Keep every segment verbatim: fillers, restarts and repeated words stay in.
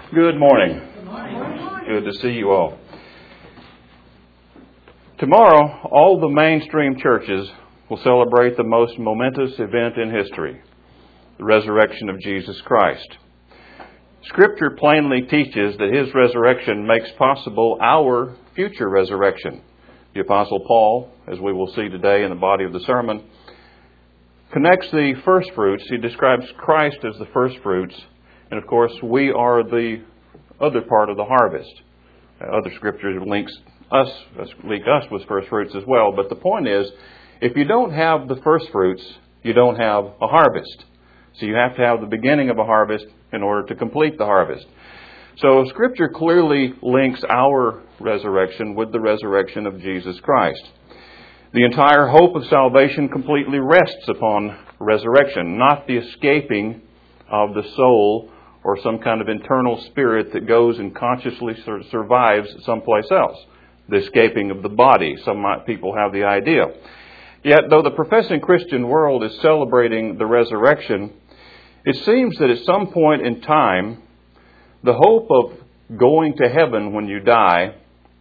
Good morning. Good morning. Good to see you all. Tomorrow, all the mainstream churches will celebrate the most momentous event in history, the resurrection of Jesus Christ. Scripture plainly teaches that His resurrection makes possible our future resurrection. The Apostle Paul, as we will see today in the body of the sermon, connects the first fruits. He describes Christ as the first fruits. And of course, we are the other part of the harvest. Other scriptures links us, link us with first fruits as well. But the point is, if you don't have the first fruits, you don't have a harvest. So you have to have the beginning of a harvest in order to complete the harvest. So Scripture clearly links our resurrection with the resurrection of Jesus Christ. The entire hope of salvation completely rests upon resurrection, not the escaping of the soul or some kind of internal spirit that goes and consciously sur- survives someplace else. The escaping of the body. Some might, people have the idea. Yet, though the professing Christian world is celebrating the resurrection, it seems that at some point in time, the hope of going to heaven when you die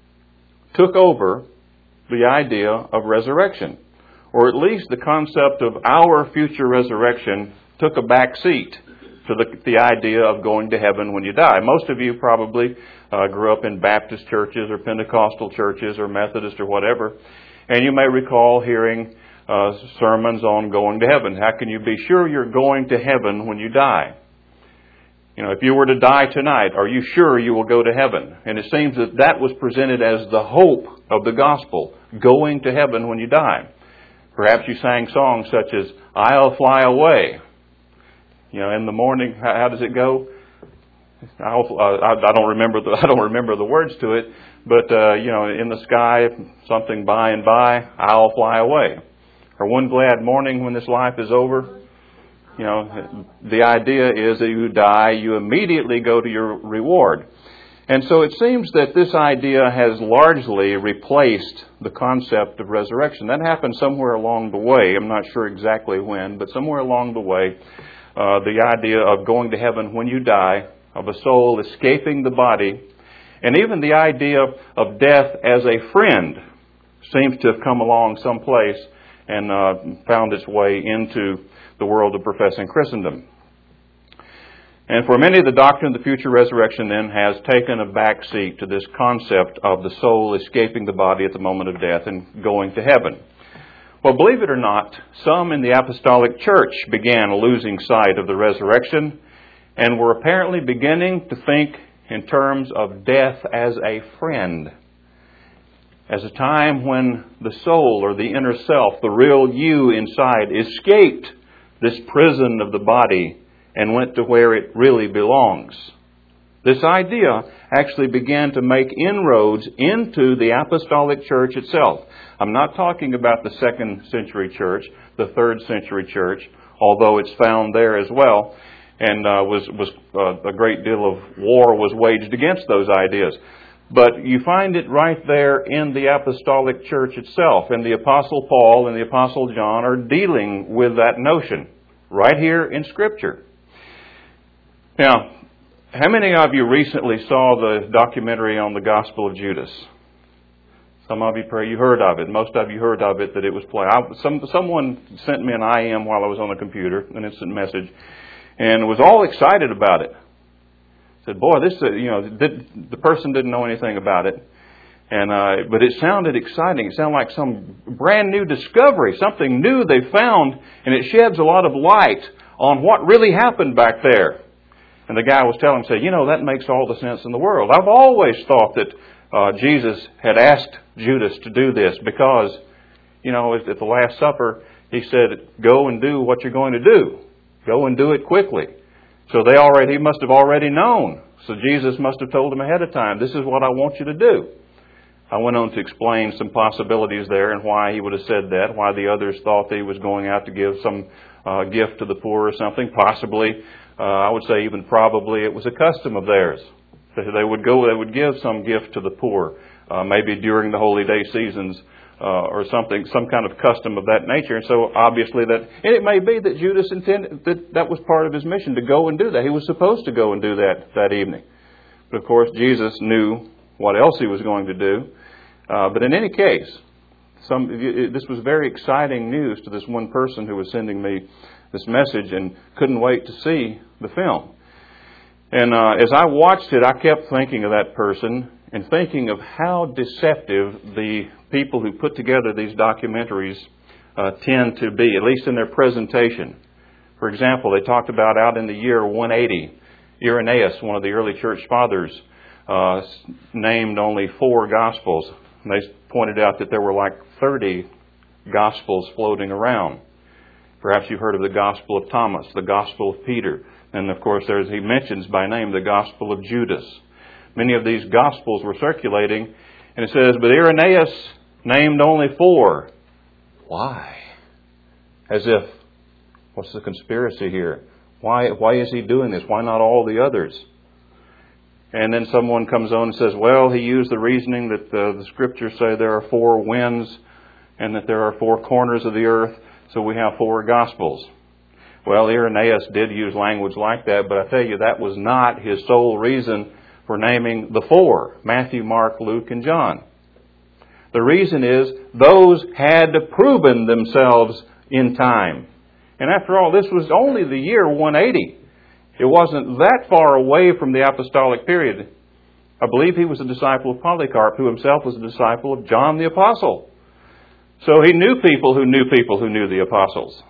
took over the idea of resurrection. Or at least the concept of our future resurrection took a back seat to the, the idea of going to heaven when you die. Most of you probably uh, grew up in Baptist churches or Pentecostal churches or Methodist or whatever, and you may recall hearing uh, sermons on going to heaven. How can you be sure you're going to heaven when you die? You know, if you were to die tonight, are you sure you will go to heaven? And it seems that that was presented as the hope of the gospel, going to heaven when you die. Perhaps you sang songs such as, "I'll Fly Away." You know, in the morning, how, how does it go? I'll, uh, I, I don't remember the I don't remember the words to it, but uh, you know, in the sky, something by and by, I'll fly away. Or one glad morning when this life is over. You know, the idea is that you die, you immediately go to your reward. And so it seems that this idea has largely replaced the concept of resurrection. That happened somewhere along the way. I'm not sure exactly when, but somewhere along the way, uh, the idea of going to heaven when you die, of a soul escaping the body, and even the idea of death as a friend seems to have come along someplace and uh, found its way into the world of professing Christendom. And for many, the doctrine of the future resurrection then has taken a back seat to this concept of the soul escaping the body at the moment of death and going to heaven. Well, believe it or not, some in the apostolic church began losing sight of the resurrection and were apparently beginning to think in terms of death as a friend, as a time when the soul or the inner self, the real you inside, escaped this prison of the body and went to where it really belongs. This idea actually began to make inroads into the apostolic church itself. I'm not talking about the second century church, the third century church, although it's found there as well, and uh, was was uh, a great deal of war was waged against those ideas. But you find it right there in the apostolic church itself, and the Apostle Paul and the Apostle John are dealing with that notion right here in Scripture. Now, how many of you recently saw the documentary on the Gospel of Judas? Some of you probably you heard of it. Most of you heard of it, that it was played. I, some, someone sent me an I M while I was on the computer, an instant message, and was all excited about it. Said, boy, this, uh, you know, did, the person didn't know anything about it. And uh, but it sounded exciting. It sounded like some brand new discovery, something new they found, and it sheds a lot of light on what really happened back there. And the guy was telling him, say, you know, that makes all the sense in the world. I've always thought that uh, Jesus had asked Judas to do this because, you know, at the Last Supper, he said, go and do what you're going to do. Go and do it quickly. So they already, he must have already known. So Jesus must have told him ahead of time, this is what I want you to do. I went on to explain some possibilities there and why he would have said that, why the others thought that he was going out to give some uh, gift to the poor or something. Possibly, uh, I would say even probably, it was a custom of theirs. They would go, they would give some gift to the poor, uh, maybe during the holy day seasons uh, or something, some kind of custom of that nature. And so obviously that, and it may be that Judas intended that that was part of his mission to go and do that. He was supposed to go and do that that evening. But of course, Jesus knew what else he was going to do. Uh, but in any case, some, this was very exciting news to this one person who was sending me this message and couldn't wait to see the film. And uh, as I watched it, I kept thinking of that person and thinking of how deceptive the people who put together these documentaries uh, tend to be, at least in their presentation. For example, they talked about out in the year one eighty, Irenaeus, one of the early church fathers, uh, named only four Gospels. And they pointed out that there were like thirty Gospels floating around. Perhaps you've heard of the Gospel of Thomas, the Gospel of Peter. And of course, there's, he mentions by name the Gospel of Judas. Many of these Gospels were circulating. And it says, but Irenaeus named only four. Why? As if, what's the conspiracy here? Why, why is he doing this? Why not all the others? And then someone comes on and says, well, he used the reasoning that the, the Scriptures say there are four winds and that there are four corners of the earth, so we have four Gospels. Well, Irenaeus did use language like that, but I tell you, that was not his sole reason for naming the four, Matthew, Mark, Luke, and John. The reason is those had proven themselves in time. And after all, this was only the year one eighty. It wasn't that far away from the apostolic period. I believe he was a disciple of Polycarp, who himself was a disciple of John the Apostle. So he knew people who knew people who knew the apostles.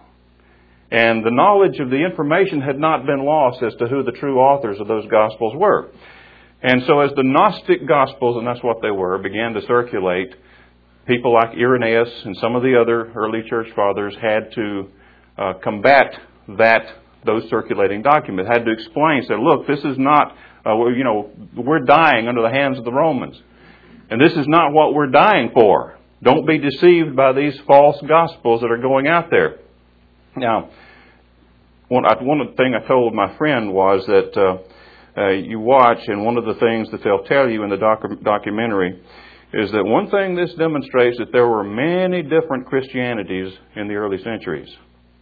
And the knowledge of the information had not been lost as to who the true authors of those Gospels were. And so as the Gnostic Gospels, and that's what they were, began to circulate, people like Irenaeus and some of the other early church fathers had to uh, combat that, those circulating documents, had to explain, say, look, this is not, uh, you know, we're dying under the hands of the Romans. And this is not what we're dying for. Don't be deceived by these false Gospels that are going out there. Now, one, one thing I told my friend was that uh, uh, you watch, and one of the things that they'll tell you in the docu- documentary is that one thing this demonstrates that there were many different Christianities in the early centuries.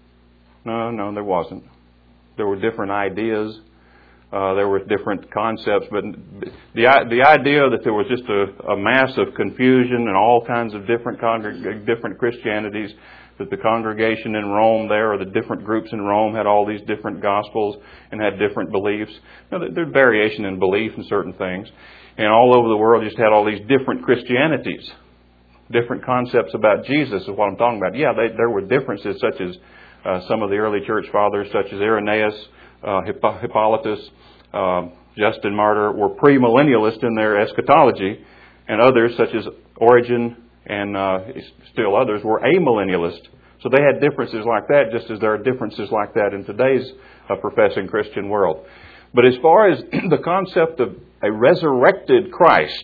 No, no, there wasn't. There were different ideas. Uh, there were different concepts. But the the idea that there was just a, a mass of confusion and all kinds of different congreg- different Christianities, that the congregation in Rome there, or the different groups in Rome, had all these different gospels and had different beliefs. You know, there's variation in belief in certain things. And all over the world, you just had all these different Christianities, different concepts about Jesus is what I'm talking about. Yeah, they, there were differences, such as uh, some of the early church fathers, such as Irenaeus, uh, Hipp- Hippolytus, uh, Justin Martyr, were premillennialists in their eschatology, and others, such as Origen and uh, still others, were amillennialists. So they had differences like that, just as there are differences like that in today's uh, professing Christian world. But as far as the concept of a resurrected Christ,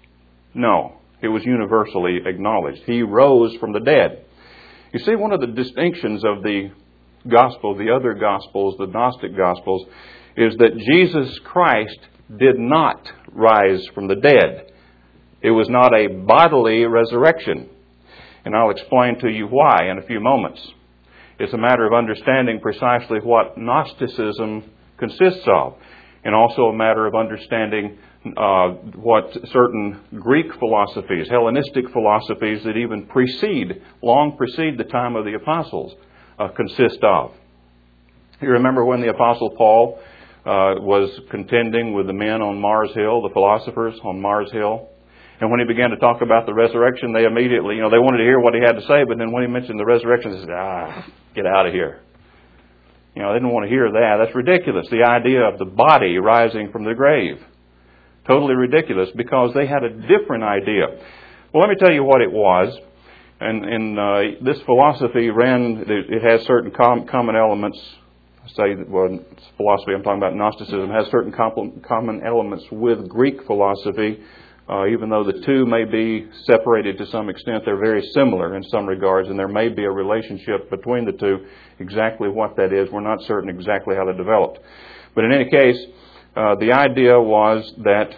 no, it was universally acknowledged. He rose from the dead. You see, one of the distinctions of the gospel, the other gospels, the Gnostic gospels, is that Jesus Christ did not rise from the dead. It was not a bodily resurrection. And I'll explain to you why in a few moments. It's a matter of understanding precisely what Gnosticism consists of, and also a matter of understanding uh, what certain Greek philosophies, Hellenistic philosophies that even precede, long precede the time of the apostles, uh, consist of. You remember when the Apostle Paul uh, was contending with the men on Mars Hill, the philosophers on Mars Hill? And when he began to talk about the resurrection, they immediately, you know, they wanted to hear what he had to say, but then when he mentioned the resurrection, they said, ah, get out of here. You know, they didn't want to hear that. That's ridiculous. The idea of the body rising from the grave. Totally ridiculous, because they had a different idea. Well, let me tell you what it was. And, and uh, this philosophy ran, it has certain com- common elements. I say, well, philosophy, I'm talking about Gnosticism, has certain com- common elements with Greek philosophy. Uh, even though the two may be separated to some extent, they're very similar in some regards, and there may be a relationship between the two. Exactly what that is, we're not certain exactly how they developed. But in any case, uh, the idea was that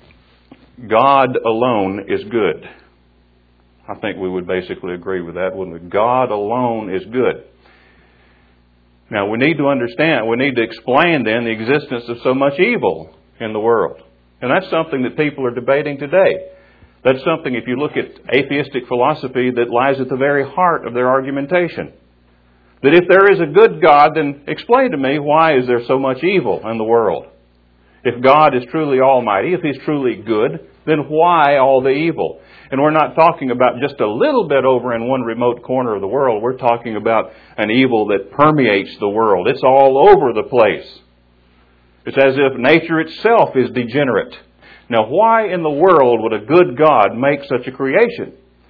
God alone is good. I think we would basically agree with that, wouldn't we? God alone is good. Now, we need to understand, we need to explain then the existence of so much evil in the world. And that's something that people are debating today. That's something, if you look at atheistic philosophy, that lies at the very heart of their argumentation. That if there is a good God, then explain to me, why is there so much evil in the world? If God is truly almighty, if He's truly good, then why all the evil? And we're not talking about just a little bit over in one remote corner of the world. We're talking about an evil that permeates the world. It's all over the place. It's as if nature itself is degenerate. Now, why in the world would a good God make such a creation?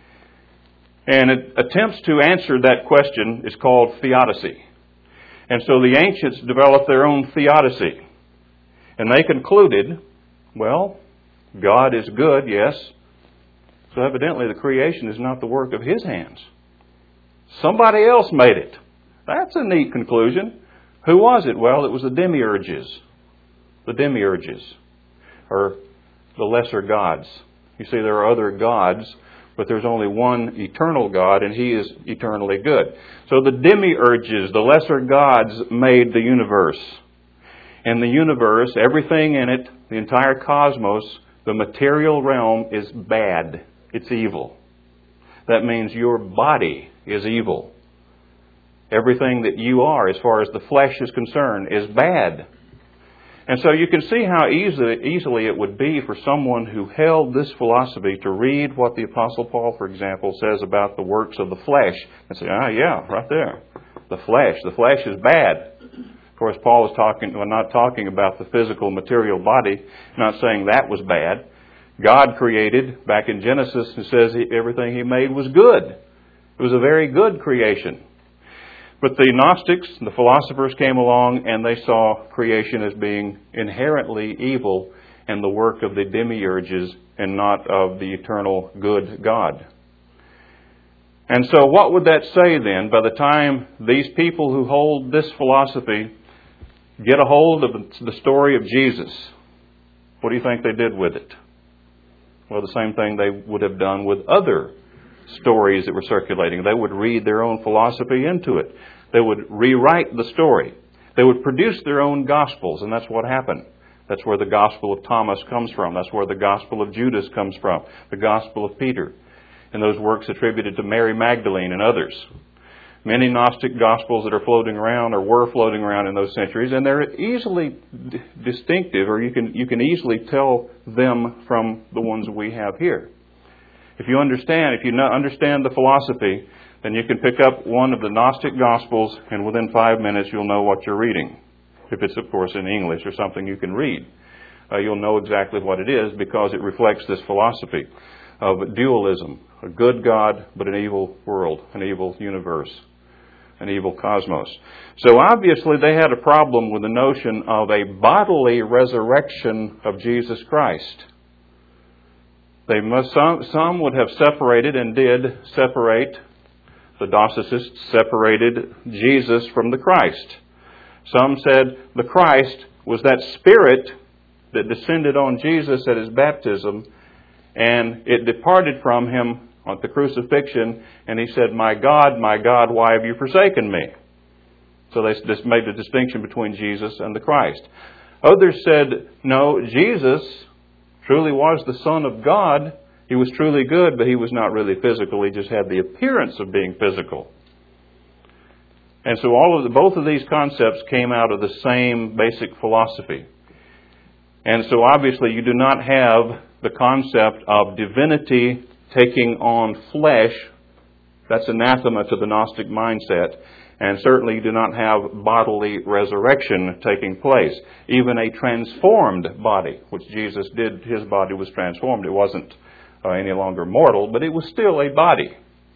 And it attempts to answer that question is called theodicy. And so the ancients developed their own theodicy. And they concluded, well, God is good, yes. So evidently the creation is not the work of His hands. Somebody else made it. That's a neat conclusion. Who was it? Well, it was the demiurges. The demiurges, or the lesser gods. You see, there are other gods, but there's only one eternal God, and He is eternally good. So the demiurges, the lesser gods, made the universe. And the universe, everything in it, the entire cosmos, the material realm is bad. It's evil. That means your body is evil. Everything that you are, as far as the flesh is concerned, is bad. And so you can see how easily, easily it would be for someone who held this philosophy to read what the Apostle Paul, for example, says about the works of the flesh and say, ah, yeah, right there. The flesh. The flesh is bad. Of course, Paul is talking, well, not talking about the physical material body, not saying that was bad. God created, back in Genesis, it says he, everything He made was good. It was a very good creation. But the Gnostics, the philosophers, came along and they saw creation as being inherently evil and the work of the demiurges and not of the eternal good God. And so what would that say then, by the time these people who hold this philosophy get a hold of the story of Jesus? What do you think they did with it? Well, the same thing they would have done with other stories that were circulating. They would read their own philosophy into it. They would rewrite the story. They would produce their own gospels, and that's what happened. That's where the Gospel of Thomas comes from. That's where the Gospel of Judas comes from. The Gospel of Peter. And those works attributed to Mary Magdalene and others. Many Gnostic Gospels that are floating around or were floating around in those centuries, and they're easily d- distinctive, or you can you can easily tell them from the ones we have here. If you understand, if you not understand the philosophy, then you can pick up one of the Gnostic Gospels, and within five minutes you'll know what you're reading. If it's, of course, in English or something you can read. Uh, you'll know exactly what it is because it reflects this philosophy of dualism. A good God, but an evil world, an evil universe, an evil cosmos. So obviously they had a problem with the notion of a bodily resurrection of Jesus Christ. They must, some, some would have separated and did separate, the Docetists separated Jesus from the Christ. Some said the Christ was that Spirit that descended on Jesus at His baptism, and it departed from Him at the crucifixion, and He said, "My God, my God, why have you forsaken me?" So they just made the distinction between Jesus and the Christ. Others said, no, Jesus truly was the Son of God. He was truly good, but He was not really physical. He just had the appearance of being physical. And so all of the, both of these concepts came out of the same basic philosophy. And so obviously you do not have the concept of divinity taking on flesh. That's anathema to the Gnostic mindset. And certainly you do not have bodily resurrection taking place. Even a transformed body, which Jesus did, His body was transformed. It wasn't uh, any longer mortal, but it was still a body.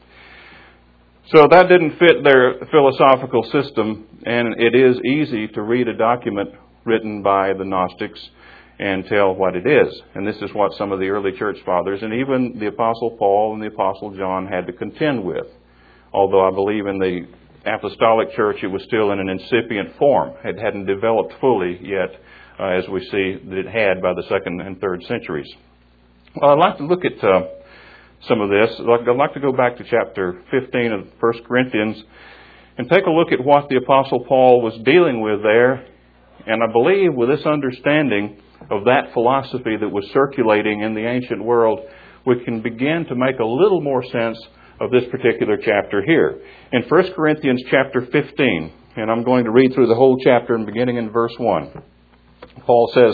So that didn't fit their philosophical system, and it is easy to read a document written by the Gnostics and tell what it is. And this is what some of the early church fathers and even the Apostle Paul and the Apostle John had to contend with. Although I believe in the apostolic church it was still in an incipient form. It hadn't developed fully yet, uh, as we see that it had by the second and third centuries. Well, I'd like to look at uh, some of this. I'd like to go back to chapter fifteen of First Corinthians and take a look at what the Apostle Paul was dealing with there. And I believe with this understanding, of that philosophy that was circulating in the ancient world, we can begin to make a little more sense of this particular chapter here. In First Corinthians chapter fifteen, and I'm going to read through the whole chapter and beginning in verse one, Paul says,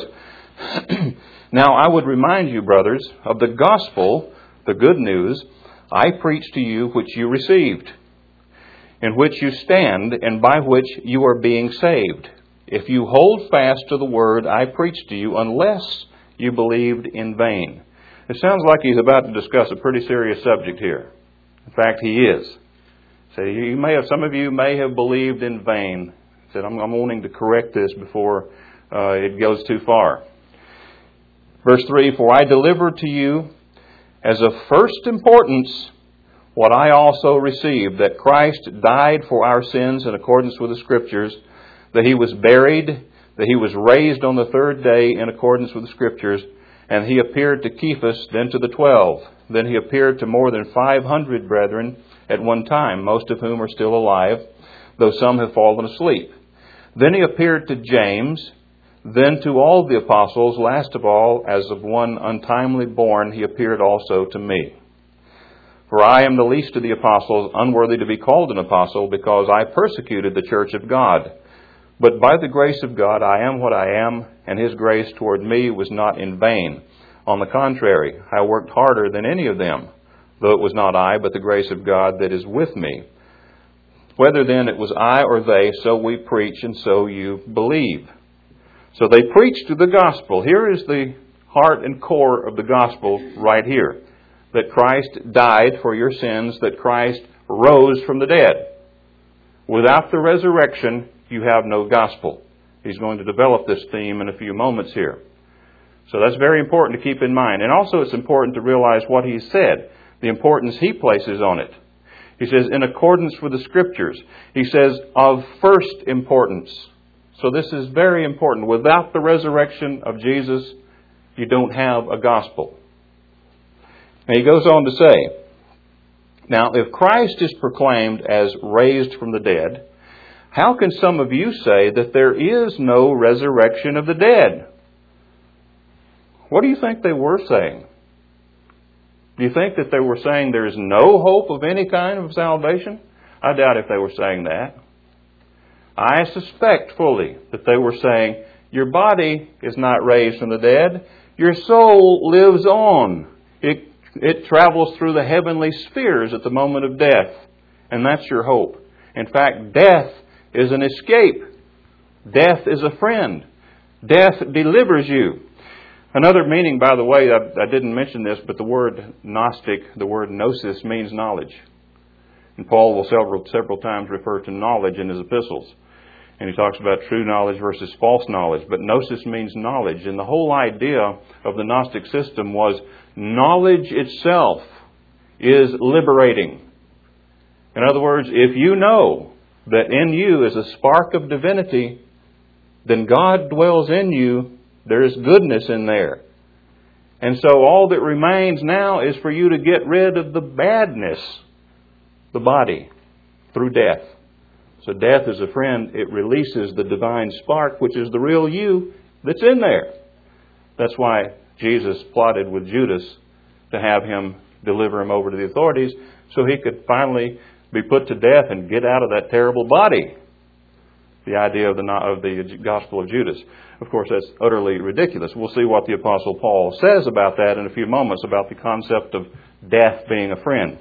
"Now I would remind you, brothers, of the gospel, the good news, I preached to you which you received, in which you stand, and by which you are being saved, if you hold fast to the word I preached to you, unless you believed in vain." It sounds like he's about to discuss a pretty serious subject here. In fact, he is. So you may have, some of you may have believed in vain. He said, I'm, I'm wanting to correct this before uh, it goes too far. Verse three, "For I delivered to you as of first importance what I also received, that Christ died for our sins in accordance with the Scriptures, that He was buried, that He was raised on the third day in accordance with the Scriptures, and He appeared to Cephas, then to the twelve. Then He appeared to more than five hundred brethren at one time, most of whom are still alive, though some have fallen asleep. Then He appeared to James, then to all the apostles. Last of all, as of one untimely born, He appeared also to me. For I am the least of the apostles, unworthy to be called an apostle, because I persecuted the church of God. But by the grace of God I am what I am, and His grace toward me was not in vain. On the contrary, I worked harder than any of them, though it was not I, but the grace of God that is with me. Whether then it was I or they, so we preach, and so you believe." So they preached the gospel. Here is the heart and core of the gospel right here. That Christ died for your sins, that Christ rose from the dead. Without the resurrection, you have no gospel. He's going to develop this theme in a few moments here. So that's very important to keep in mind. And also it's important to realize what he said, the importance he places on it. He says, in accordance with the Scriptures. He says, of first importance. So this is very important. Without the resurrection of Jesus, you don't have a gospel. And he goes on to say, "Now, if Christ is proclaimed as raised from the dead, how can some of you say that there is no resurrection of the dead?" What do you think they were saying? Do you think that they were saying there is no hope of any kind of salvation? I doubt if they were saying that. I suspect fully that they were saying, your body is not raised from the dead. Your soul lives on. It, it travels through the heavenly spheres at the moment of death. And that's your hope. In fact, death is an escape. Death is a friend. Death delivers you. Another meaning, by the way, I, I didn't mention this, but the word Gnostic, the word gnosis, means knowledge. And Paul will several, several times refer to knowledge in his epistles. And he talks about true knowledge versus false knowledge. But gnosis means knowledge. And the whole idea of the Gnostic system was knowledge itself is liberating. In other words, if you know that in you is a spark of divinity, then God dwells in you. There is goodness in there. And so all that remains now is for you to get rid of the badness, the body, through death. So death is a friend. It releases the divine spark, which is the real you that's in there. That's why Jesus plotted with Judas to have him deliver him over to the authorities so he could finally be put to death and get out of that terrible body. The idea of the, of the Gospel of Judas. Of course, that's utterly ridiculous. We'll see what the Apostle Paul says about that in a few moments, about the concept of death being a friend.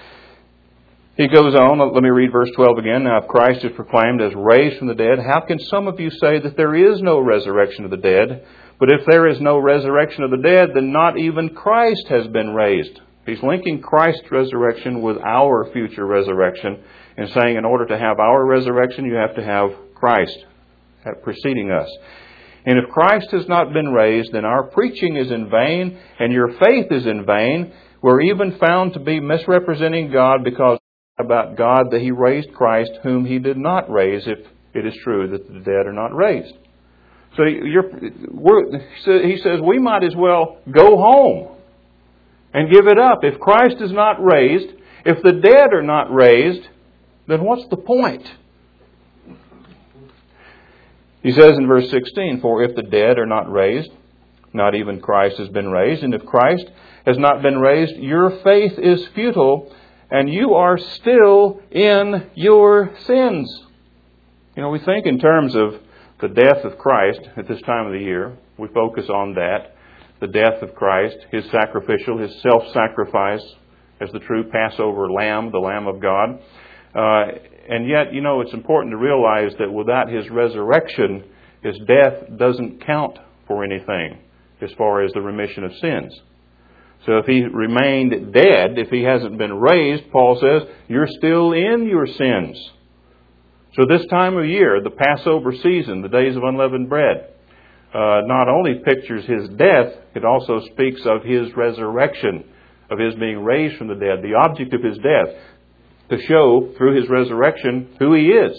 He goes on, let me read verse twelve again. "Now if Christ is proclaimed as raised from the dead, how can some of you say that there is no resurrection of the dead? But if there is no resurrection of the dead, then not even Christ has been raised." He's linking Christ's resurrection with our future resurrection and saying in order to have our resurrection, you have to have Christ preceding us. "And if Christ has not been raised, then our preaching is in vain, and your faith is in vain. We're even found to be misrepresenting God because about God that He raised Christ, whom He did not raise, if it is true that the dead are not raised." So you're, we're, he says we might as well go home and give it up. If Christ is not raised, if the dead are not raised, then what's the point? He says in verse sixteen, "For if the dead are not raised, Not even Christ has been raised. And if Christ has not been raised, your faith is futile, and you are still in your sins. You know, we think in terms of the death of Christ at this time of the year. We focus on that. The death of Christ, His sacrificial, His self-sacrifice as the true Passover lamb, the Lamb of God. Uh, and yet, you know, it's important to realize that without His resurrection, His death doesn't count for anything as far as the remission of sins. So if He remained dead, if He hasn't been raised, Paul says, you're still in your sins. So this time of year, the Passover season, the days of unleavened bread, uh, not only pictures His death, it also speaks of His resurrection, of His being raised from the dead, the object of His death, to show through His resurrection who He is.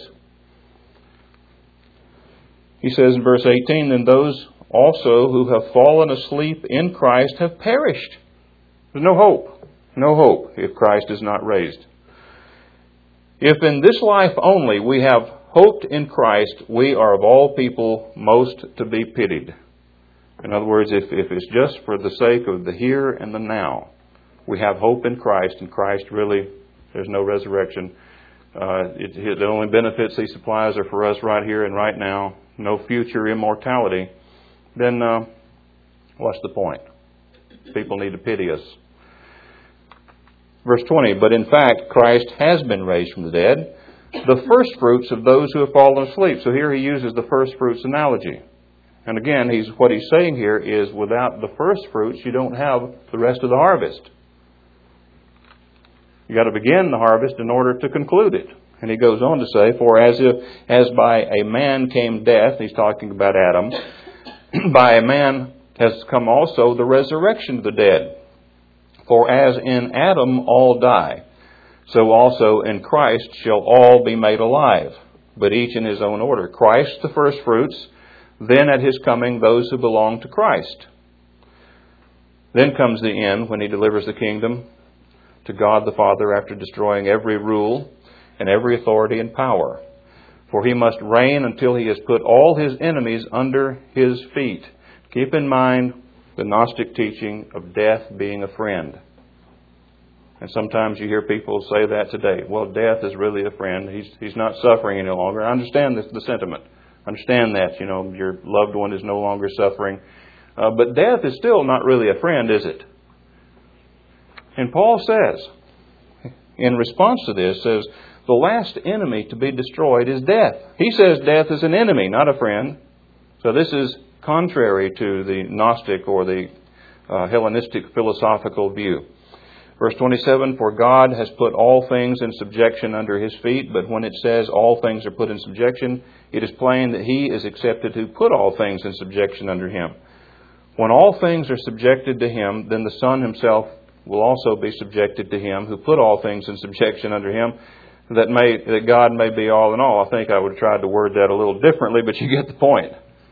He says in verse eighteen, then those also who have fallen asleep in Christ have perished. There's no hope. No hope if Christ is not raised. If in this life only we have hoped in Christ, we are of all people most to be pitied. In other words, if, if it's just for the sake of the here and the now, we have hope in Christ, and Christ really, there's no resurrection. Uh, it, the only benefits He supplies are for us right here and right now, no future immortality, then uh, what's the point? People need to pity us. Verse twenty, but in fact, Christ has been raised from the dead, the first fruits of those who have fallen asleep. So here he uses the first fruits analogy. And again, he's what he's saying here is without the first fruits, you don't have the rest of the harvest. You got to begin the harvest in order to conclude it. And he goes on to say, for as if as by a man came death, he's talking about Adam, by a man has come also the resurrection of the dead. For as in Adam all die, so also in Christ shall all be made alive, but each in his own order. Christ the first fruits, then at His coming those who belong to Christ. Then comes the end when He delivers the kingdom to God the Father after destroying every rule and every authority and power. For He must reign until He has put all His enemies under His feet. Keep in mind the Gnostic teaching of death being a friend. And sometimes you hear people say that today. Well, death is really a friend. He's he's not suffering any longer. I understand this, the sentiment. I understand that, you know, your loved one is no longer suffering. Uh, but death is still not really a friend, is it? And Paul says, in response to this, says, the last enemy to be destroyed is death. He says death is an enemy, not a friend. So this is contrary to the Gnostic or the uh, Hellenistic philosophical view. Verse twenty-seven, for God has put all things in subjection under His feet, but when it says all things are put in subjection, it is plain that He is accepted who put all things in subjection under Him. When all things are subjected to Him, then the Son Himself will also be subjected to Him who put all things in subjection under Him, that may that God may be all in all. I think I would have tried to word that a little differently, but you get the point.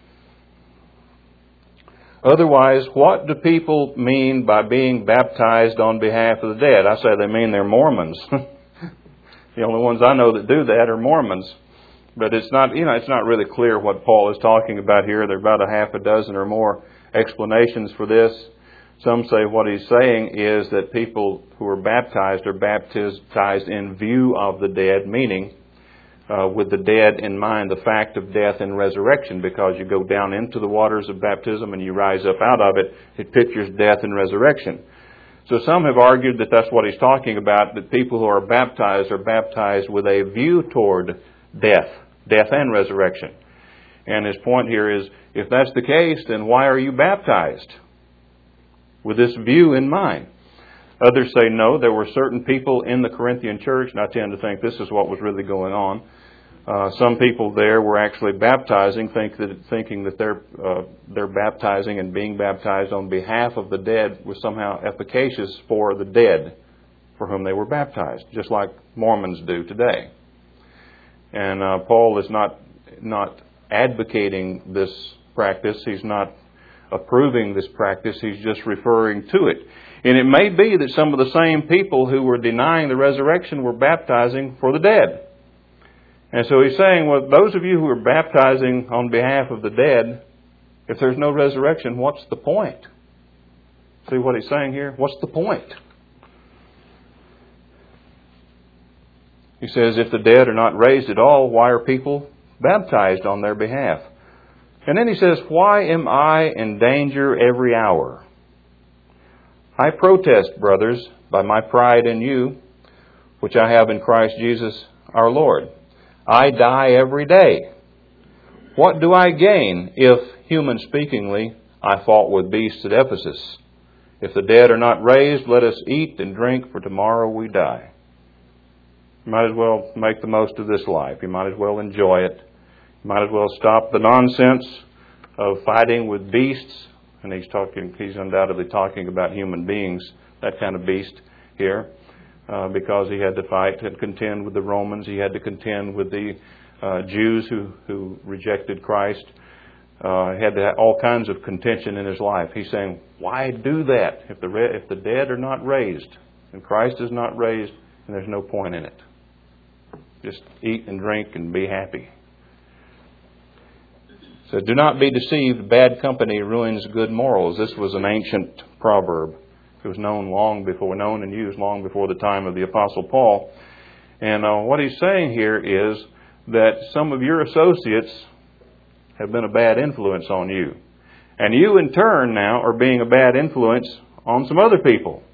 Otherwise, what do people mean by being baptized on behalf of the dead? I say they mean they're Mormons. The only ones I know that do that are Mormons. But it's not, you know, it's not really clear what Paul is talking about here. There are about a half a dozen or more explanations for this. Some say what he's saying is that people who are baptized are baptized in view of the dead, meaning uh, with the dead in mind, the fact of death and resurrection, because you go down into the waters of baptism and you rise up out of it. It pictures death and resurrection. So some have argued that that's what he's talking about, that people who are baptized are baptized with a view toward death, death and resurrection. And his point here is, if that's the case, then why are you baptized? With this view in mind. Others say no, there were certain people in the Corinthian church, and I tend to think this is what was really going on. Uh, some people there were actually baptizing, think that, thinking that they're, uh, they're baptizing and being baptized on behalf of the dead was somehow efficacious for the dead for whom they were baptized, just like Mormons do today. And uh, Paul is not not advocating this practice. He's not approving this practice. He's just referring to it. And it may be that some of the same people who were denying the resurrection were baptizing for the dead. And so he's saying, well, those of you who are baptizing on behalf of the dead, If there's no resurrection, what's the point? See what he's saying here? What's the point? He says, if the dead are not raised at all, why are people baptized on their behalf? And then he says, why am I in danger every hour? I protest, brothers, by my pride in you, which I have in Christ Jesus our Lord. I die every day. What do I gain if, human speakingly, I fought with beasts at Ephesus? If the dead are not raised, let us eat and drink, for tomorrow we die. You might as well make the most of this life. You might as well enjoy it. You might as well stop the nonsense of fighting with beasts. And he's talking, he's undoubtedly talking about human beings, that kind of beast here, uh, because he had to fight and contend with the Romans. He had to contend with the uh, Jews who, who rejected Christ. Uh, he had to have all kinds of contention in his life. He's saying, why do that? If the re- if the dead are not raised, and Christ is not raised, then there's no point in it. Just eat and drink and be happy. So do not be deceived. Bad company ruins good morals. This was an ancient proverb. It was known long before, known and used long before the time of the Apostle Paul. And uh, what he's saying here is that some of your associates have been a bad influence on you. And you in turn now are being a bad influence on some other people.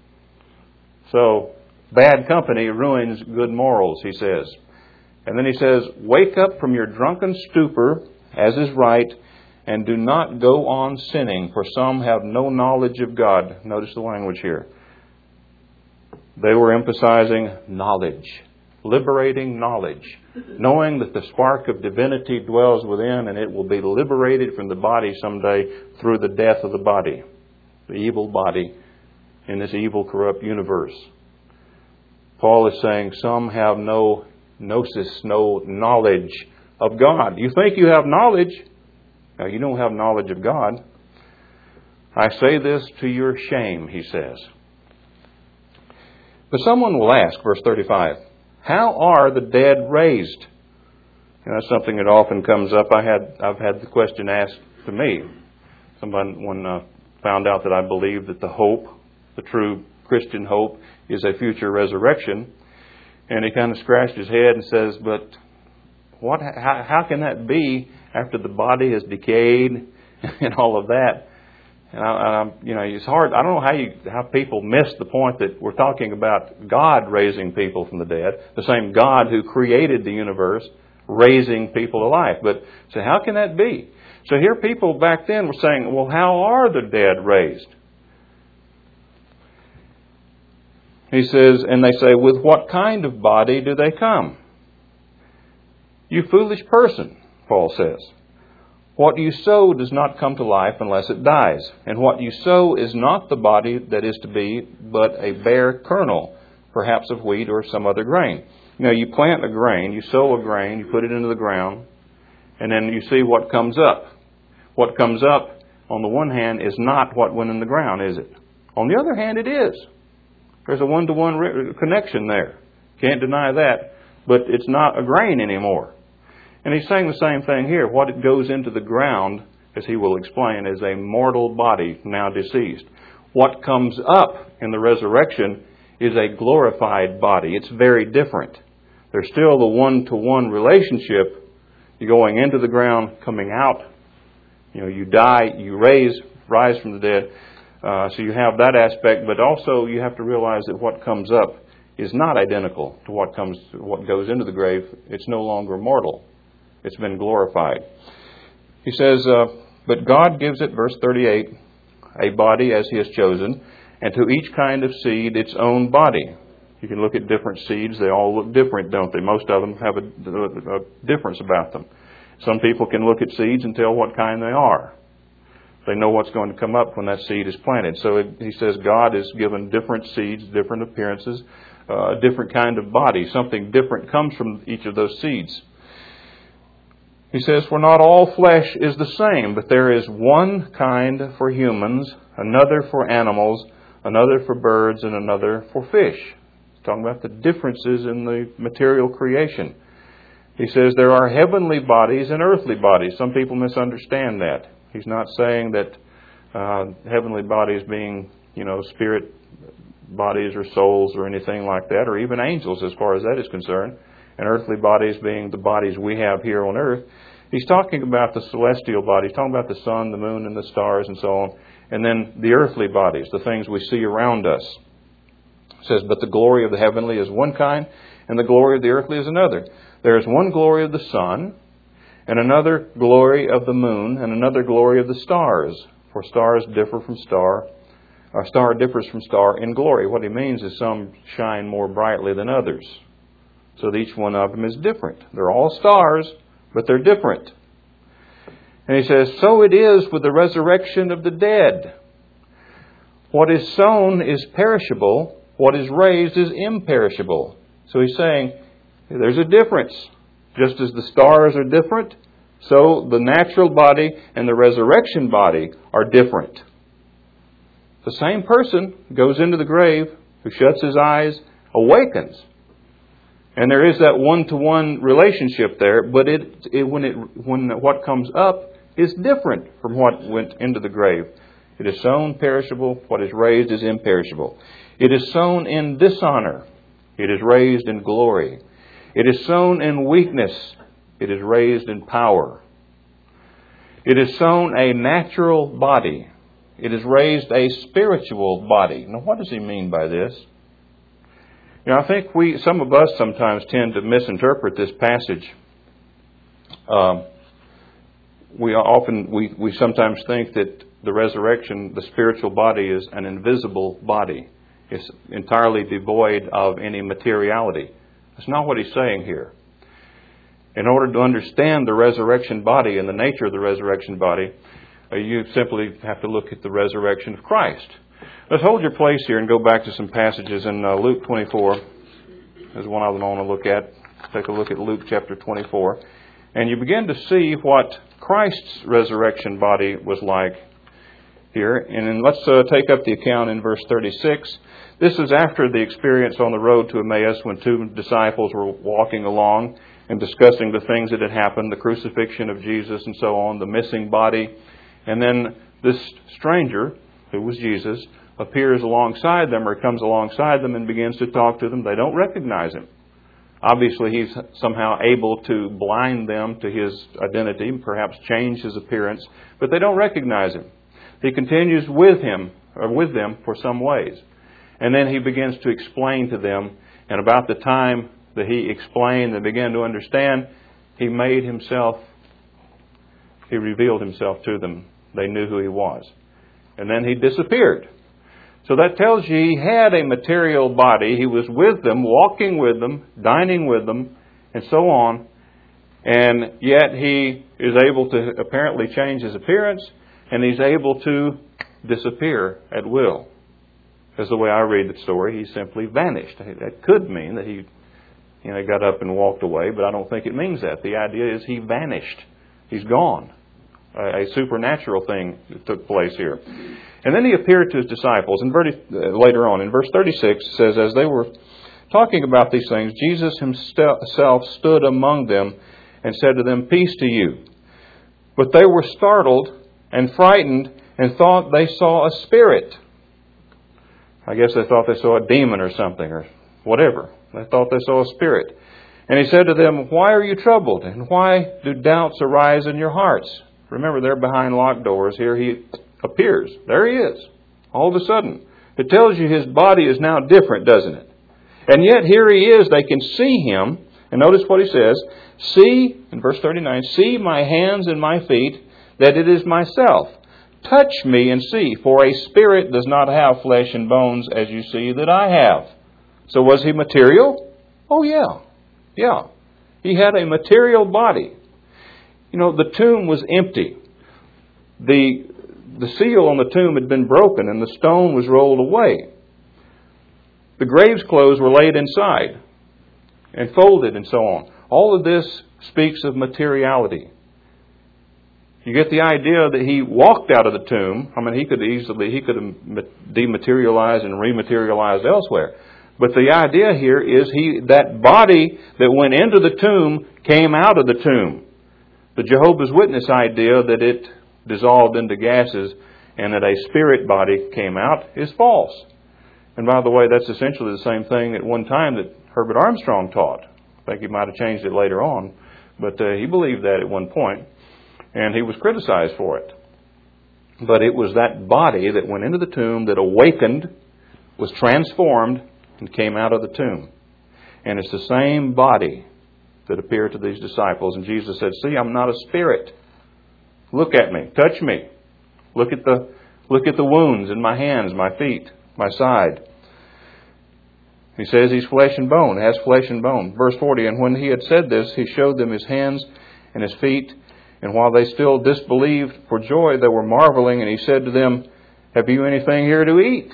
So bad company ruins good morals, he says. And then he says, wake up from your drunken stupor, as is right, and do not go on sinning, for some have no knowledge of God. Notice the language here. They were emphasizing knowledge, liberating knowledge, knowing that the spark of divinity dwells within and it will be liberated from the body someday through the death of the body, the evil body in this evil, corrupt universe. Paul is saying some have no gnosis, no knowledge of God. You think you have knowledge. Now, you don't have knowledge of God. I say this to your shame, he says. But someone will ask, verse thirty-five, how are the dead raised? And that's something that often comes up. I had, I've had the question asked to me. Someone uh, found out that I believe that the hope, the true Christian hope, is a future resurrection. And he kind of scratched his head and says, but what? How, how can that be after the body has decayed and all of that? And I, I, you know, it's hard. I don't know how you how people miss the point that we're talking about God raising people from the dead, the same God who created the universe, raising people to life. But so how can that be? So here people back then were saying, well, how are the dead raised? He says, and they say, with what kind of body do they come? You foolish person, Paul says. What you sow does not come to life unless it dies. And what you sow is not the body that is to be, but a bare kernel, perhaps of wheat or some other grain. You know, you plant a grain, you sow a grain, you put it into the ground, and then you see what comes up. What comes up, on the one hand, is not what went in the ground, is it? On the other hand, it is. There's a one-to-one re- connection there. Can't deny that. But it's not a grain anymore. And he's saying the same thing here. What it goes into the ground, as he will explain, is a mortal body now deceased. What comes up in the resurrection is a glorified body. It's very different. There's still the one-to-one relationship. You're going into the ground, coming out. You know, you die, you raise, rise from the dead. Uh, so you have that aspect, but also you have to realize that what comes up is not identical to what comes, what goes into the grave. It's no longer mortal. It's been glorified. He says, uh, but God gives it, verse thirty-eight, a body as He has chosen, and to each kind of seed its own body. You can look at different seeds. They all look different, don't they? Most of them have a, a, a difference about them. Some people can look at seeds and tell what kind they are. They know what's going to come up when that seed is planted. So it, he says God has given different seeds, different appearances, uh, a different kind of body. Something different comes from each of those seeds. He says, for not all flesh is the same, but there is one kind for humans, another for animals, another for birds, and another for fish. He's talking about the differences in the material creation. He says there are heavenly bodies and earthly bodies. Some people misunderstand that. He's not saying that uh, heavenly bodies being, you know, spirit bodies or souls or anything like that, or even angels as far as that is concerned, and earthly bodies being the bodies we have here on earth. He's talking about the celestial bodies, talking about the sun, the moon, and the stars and so on, and then the earthly bodies, the things we see around us. It says, but the glory of the heavenly is one kind, and the glory of the earthly is another. There is one glory of the sun, and another glory of the moon, and another glory of the stars. For stars differ from star, a star differs from star in glory. What he means is some shine more brightly than others. So that each one of them is different. They're all stars, but they're different. And he says, so it is with the resurrection of the dead. What is sown is perishable. What is raised is imperishable. So he's saying, there's a difference. Just as the stars are different, so the natural body and the resurrection body are different. The same person goes into the grave, who shuts his eyes, awakens. And there is that one-to-one relationship there, but it, it, when, it, when what comes up is different from what went into the grave. It is sown perishable, what is raised is imperishable. It is sown in dishonor, it is raised in glory. It is sown in weakness, it is raised in power. It is sown a natural body, it is raised a spiritual body. Now, what does he mean by this? You know, I think we, some of us sometimes tend to misinterpret this passage. Um, we often, we, we sometimes think that the resurrection, the spiritual body, is an invisible body. It's entirely devoid of any materiality. That's not what he's saying here. In order to understand the resurrection body and the nature of the resurrection body, uh, you simply have to look at the resurrection of Christ. Let's hold your place here and go back to some passages in uh, Luke twenty-four. There's one I want to look at. Take a look at Luke chapter twenty-four. And you begin to see what Christ's resurrection body was like here. And then let's uh, take up the account in verse thirty-six. This is after the experience on the road to Emmaus when two disciples were walking along and discussing the things that had happened, the crucifixion of Jesus and so on, the missing body. And then this stranger, who was Jesus, appears alongside them or comes alongside them and begins to talk to them. They don't recognize him. Obviously, he's somehow able to blind them to his identity, perhaps change his appearance, but they don't recognize him. He continues with him, or with them for some ways. And then he begins to explain to them, and about the time that he explained and began to understand, he made himself, he revealed himself to them. They knew who he was. And then he disappeared. So that tells you he had a material body. He was with them, walking with them, dining with them, and so on. And yet he is able to apparently change his appearance, and he's able to disappear at will. As the way I read the story, he simply vanished. That could mean that he, you know, got up and walked away, but I don't think it means that. The idea is he vanished. He's gone. A supernatural thing took place here. And then he appeared to his disciples. And later on, in verse thirty-six, it says, as they were talking about these things, Jesus himself stood among them and said to them, peace to you. But they were startled and frightened and thought they saw a spirit. I guess they thought they saw a demon or something or whatever. They thought they saw a spirit. And he said to them, why are you troubled? And why do doubts arise in your hearts? Remember, they're behind locked doors. Here he appears. There he is. All of a sudden. It tells you his body is now different, doesn't it? And yet here he is. They can see him. And notice what he says. See, in verse thirty-nine, see my hands and my feet, that it is myself. Touch me and see, for a spirit does not have flesh and bones as you see that I have. So was he material? Oh yeah. Yeah. He had a material body. You know, the tomb was empty. The, the seal on the tomb had been broken and the stone was rolled away. The grave's clothes were laid inside and folded and so on. All of this speaks of materiality. You get the idea that he walked out of the tomb. I mean, he could easily, he could have dematerialized and rematerialized elsewhere. But the idea here is he, that body that went into the tomb came out of the tomb. The Jehovah's Witness idea that it dissolved into gases and that a spirit body came out is false. And by the way, that's essentially the same thing at one time that Herbert Armstrong taught. I think he might have changed it later on, but uh, he believed that at one point, and he was criticized for it. But it was that body that went into the tomb that awakened, was transformed, and came out of the tomb. And it's the same body that appeared to these disciples. And Jesus said, see, I'm not a spirit. Look at me. Touch me. Look at the, look at the wounds in my hands, my feet, my side. He says he's flesh and bone, has flesh and bone. Verse forty, and when he had said this, he showed them his hands and his feet. And while they still disbelieved for joy, they were marveling. And he said to them, have you anything here to eat?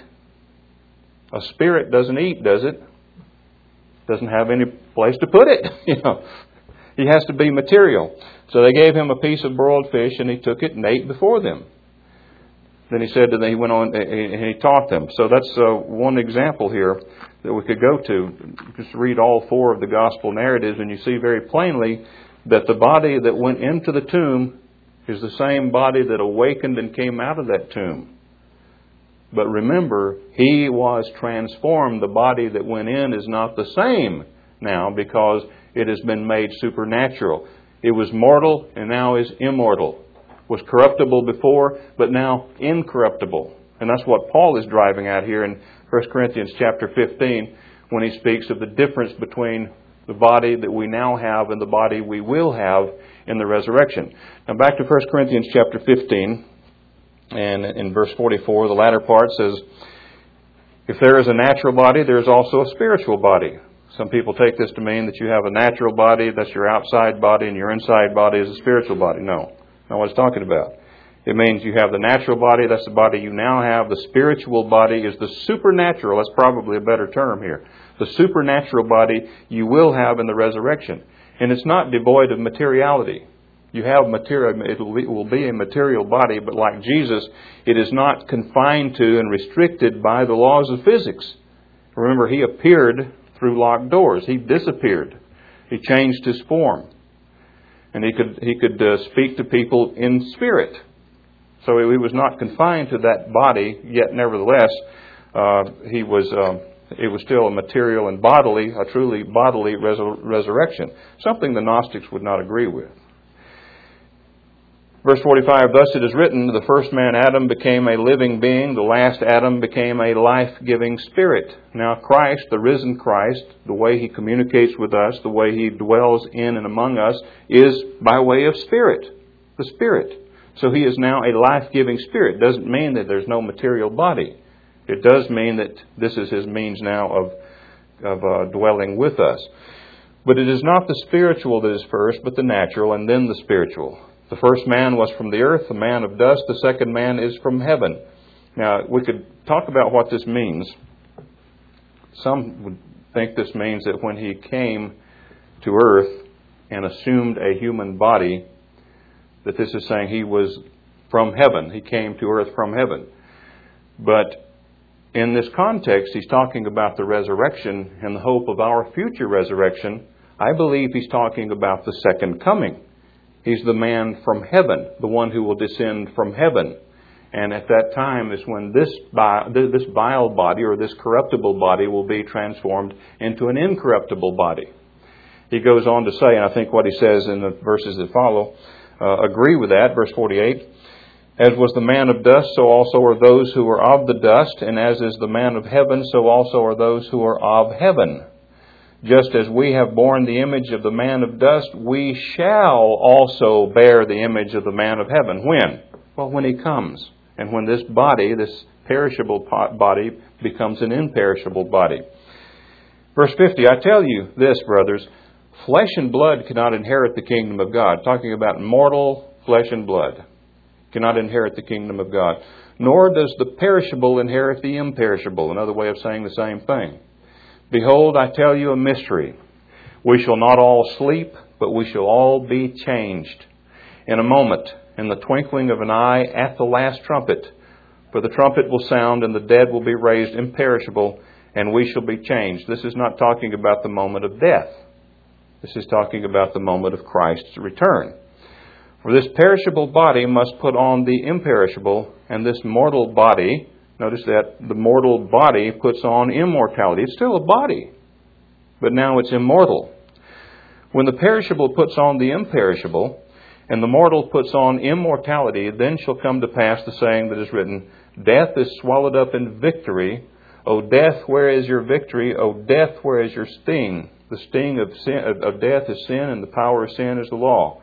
A spirit doesn't eat, does it? Doesn't have any place to put it. You know, he has to be material. So they gave him a piece of broiled fish, and he took it and ate before them. Then he said, and he went on and he taught them. So that's uh, one example here that we could go to. Just read all four of the gospel narratives, and you see very plainly that the body that went into the tomb is the same body that awakened and came out of that tomb. But remember, he was transformed. The body that went in is not the same now because it has been made supernatural. It was mortal and now is immortal. Was corruptible before, but now incorruptible. And that's what Paul is driving at here in First Corinthians chapter fifteen when he speaks of the difference between the body that we now have and the body we will have in the resurrection. Now back to First Corinthians chapter fifteen. And in verse forty-four, the latter part says, if there is a natural body, there is also a spiritual body. Some people take this to mean that you have a natural body, that's your outside body, and your inside body is a spiritual body. No, not what it's talking about. It means you have the natural body, that's the body you now have. The spiritual body is the supernatural, that's probably a better term here. The supernatural body you will have in the resurrection. And it's not devoid of materiality. You have material, it will be a material body, but like Jesus, it is not confined to and restricted by the laws of physics. Remember, he appeared through locked doors. He disappeared. He changed his form. And he could he could uh, speak to people in spirit. So he was not confined to that body, yet nevertheless, uh, he was uh, it was still a material and bodily, a truly bodily resur- resurrection, something the Gnostics would not agree with. Verse forty-five, thus it is written, the first man Adam became a living being, the last Adam became a life-giving spirit. Now Christ, the risen Christ, the way he communicates with us, the way he dwells in and among us, is by way of spirit, the Spirit. So he is now a life-giving spirit. Doesn't mean that there's no material body. It does mean that this is his means now of, of uh, dwelling with us. But it is not the spiritual that is first, but the natural, and then the spiritual. The first man was from the earth, the man of dust. The second man is from heaven. Now, we could talk about what this means. Some would think this means that when he came to earth and assumed a human body, that this is saying he was from heaven. He came to earth from heaven. But in this context, he's talking about the resurrection and the hope of our future resurrection. I believe he's talking about the second coming. He's the man from heaven, the one who will descend from heaven. And at that time is when this bile, this vile body or this corruptible body will be transformed into an incorruptible body. He goes on to say, and I think what he says in the verses that follow uh, agree with that. Verse forty-eight, as was the man of dust, so also are those who are of the dust. And as is the man of heaven, so also are those who are of heaven. Just as we have borne the image of the man of dust, we shall also bear the image of the man of heaven. When? Well, when he comes. And when this body, this perishable body, becomes an imperishable body. Verse fifty, I tell you this, brothers, flesh and blood cannot inherit the kingdom of God. Talking about mortal flesh and blood cannot inherit the kingdom of God. Nor does the perishable inherit the imperishable. Another way of saying the same thing. Behold, I tell you a mystery. We shall not all sleep, but we shall all be changed. In a moment, in the twinkling of an eye, at the last trumpet. For the trumpet will sound, and the dead will be raised imperishable, and we shall be changed. This is not talking about the moment of death. This is talking about the moment of Christ's return. For this perishable body must put on the imperishable, and this mortal body, notice that the mortal body puts on immortality. It's still a body, but now it's immortal. When the perishable puts on the imperishable, and the mortal puts on immortality, then shall come to pass the saying that is written, Death is swallowed up in victory. O death, where is your victory? O death, where is your sting? The sting of sin, of death is sin, and the power of sin is the law.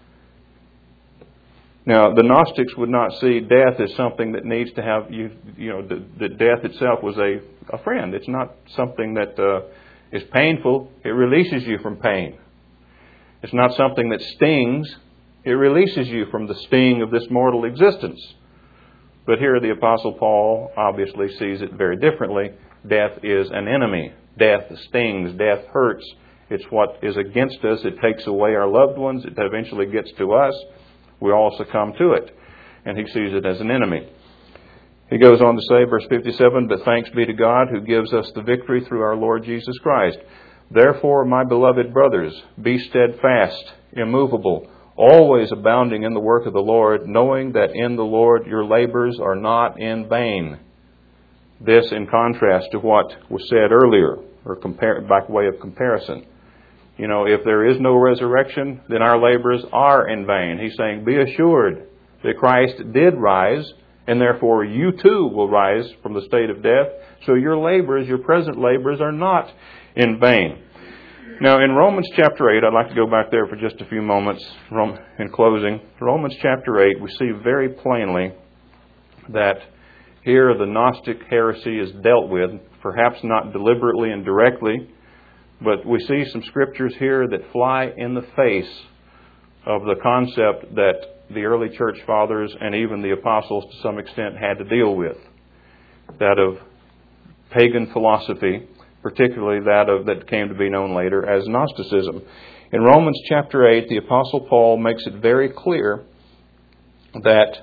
Now, the Gnostics would not see death as something that needs to have, you you know, that, that death itself was a, a friend. It's not something that uh, is painful. It releases you from pain. It's not something that stings. It releases you from the sting of this mortal existence. But here the Apostle Paul obviously sees it very differently. Death is an enemy. Death stings. Death hurts. It's what is against us. It takes away our loved ones. It eventually gets to us. We all succumb to it. And he sees it as an enemy. He goes on to say, verse fifty-seven, But thanks be to God who gives us the victory through our Lord Jesus Christ. Therefore, my beloved brothers, be steadfast, immovable, always abounding in the work of the Lord, knowing that in the Lord your labors are not in vain. This in contrast to what was said earlier, or compare, by way of comparison. You know, if there is no resurrection, then our labors are in vain. He's saying, be assured that Christ did rise, and therefore you too will rise from the state of death. So your labors, your present labors, are not in vain. Now, in Romans chapter eight, I'd like to go back there for just a few moments in closing. Romans chapter eight, we see very plainly that here the Gnostic heresy is dealt with, perhaps not deliberately and directly, but we see some scriptures here that fly in the face of the concept that the early church fathers and even the apostles to some extent had to deal with. That of pagan philosophy, particularly that of that came to be known later as Gnosticism. In Romans chapter eight, the Apostle Paul makes it very clear that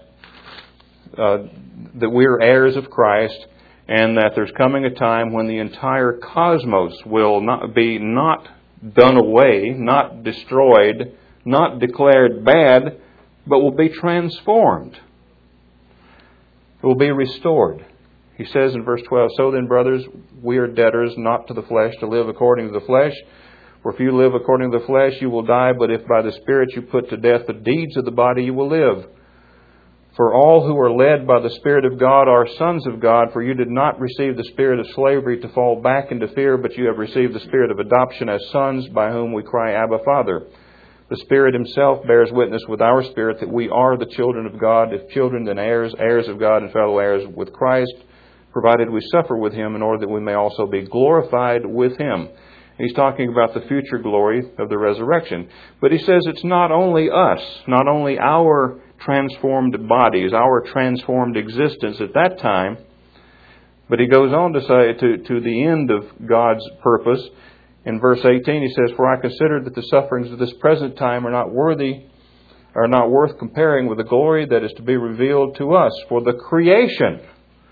uh, that we are heirs of Christ, and that there's coming a time when the entire cosmos will not be not done away, not destroyed, not declared bad, but will be transformed. It will be restored. He says in verse twelve, So then, brothers, we are debtors not to the flesh, to live according to the flesh. For if you live according to the flesh, you will die. But if by the Spirit you put to death the deeds of the body, you will live. For all who are led by the Spirit of God are sons of God. For you did not receive the spirit of slavery to fall back into fear, but you have received the spirit of adoption as sons, by whom we cry, Abba, Father. The Spirit Himself bears witness with our spirit that we are the children of God. If children, then heirs, heirs of God and fellow heirs with Christ, provided we suffer with Him in order that we may also be glorified with Him. He's talking about the future glory of the resurrection. But he says it's not only us, not only our transformed bodies, our transformed existence at that time, but he goes on to say to, to the end of God's purpose. In verse eighteen, he says, For I consider that the sufferings of this present time are not worthy, are not worth comparing with the glory that is to be revealed to us. For the creation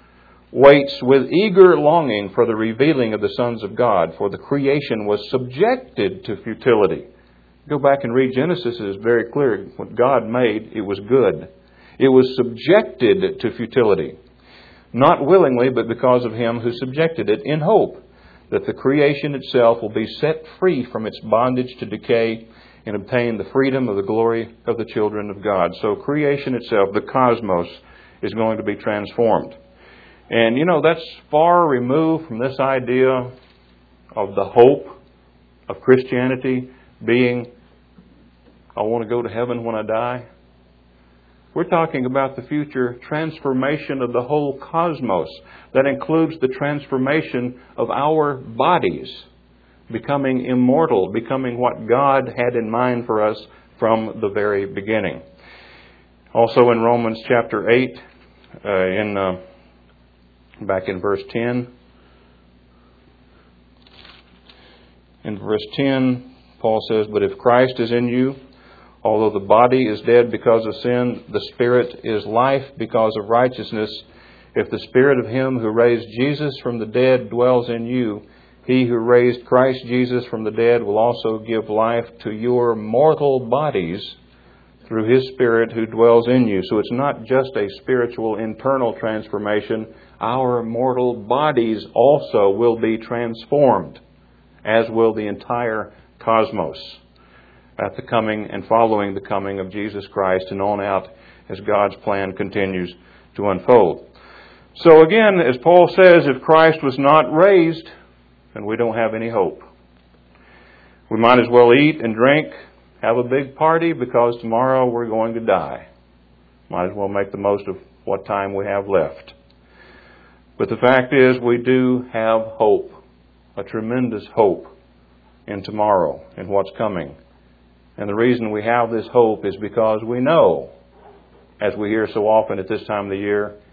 waits with eager longing for the revealing of the sons of God. For the creation was subjected to futility. Go back and read Genesis. It is very clear. What God made, it was good. It was subjected to futility. Not willingly, but because of Him who subjected it, in hope that the creation itself will be set free from its bondage to decay and obtain the freedom of the glory of the children of God. So creation itself, the cosmos, is going to be transformed. And, you know, that's far removed from this idea of the hope of Christianity being, I want to go to heaven when I die. We're talking about the future transformation of the whole cosmos. That includes the transformation of our bodies, becoming immortal, becoming what God had in mind for us from the very beginning. Also in Romans chapter eight, uh, in uh, back in verse ten. In verse ten, Paul says, But if Christ is in you, although the body is dead because of sin, the Spirit is life because of righteousness. If the Spirit of Him who raised Jesus from the dead dwells in you, He who raised Christ Jesus from the dead will also give life to your mortal bodies through His Spirit who dwells in you. So it's not just a spiritual internal transformation. Our mortal bodies also will be transformed, as will the entire cosmos, at the coming and following the coming of Jesus Christ and on out as God's plan continues to unfold. So again, as Paul says, if Christ was not raised, then we don't have any hope. We might as well eat and drink, have a big party, because tomorrow we're going to die. Might as well make the most of what time we have left. But the fact is, we do have hope, a tremendous hope in tomorrow, in what's coming. And the reason we have this hope is because we know, as we hear so often at this time of the year,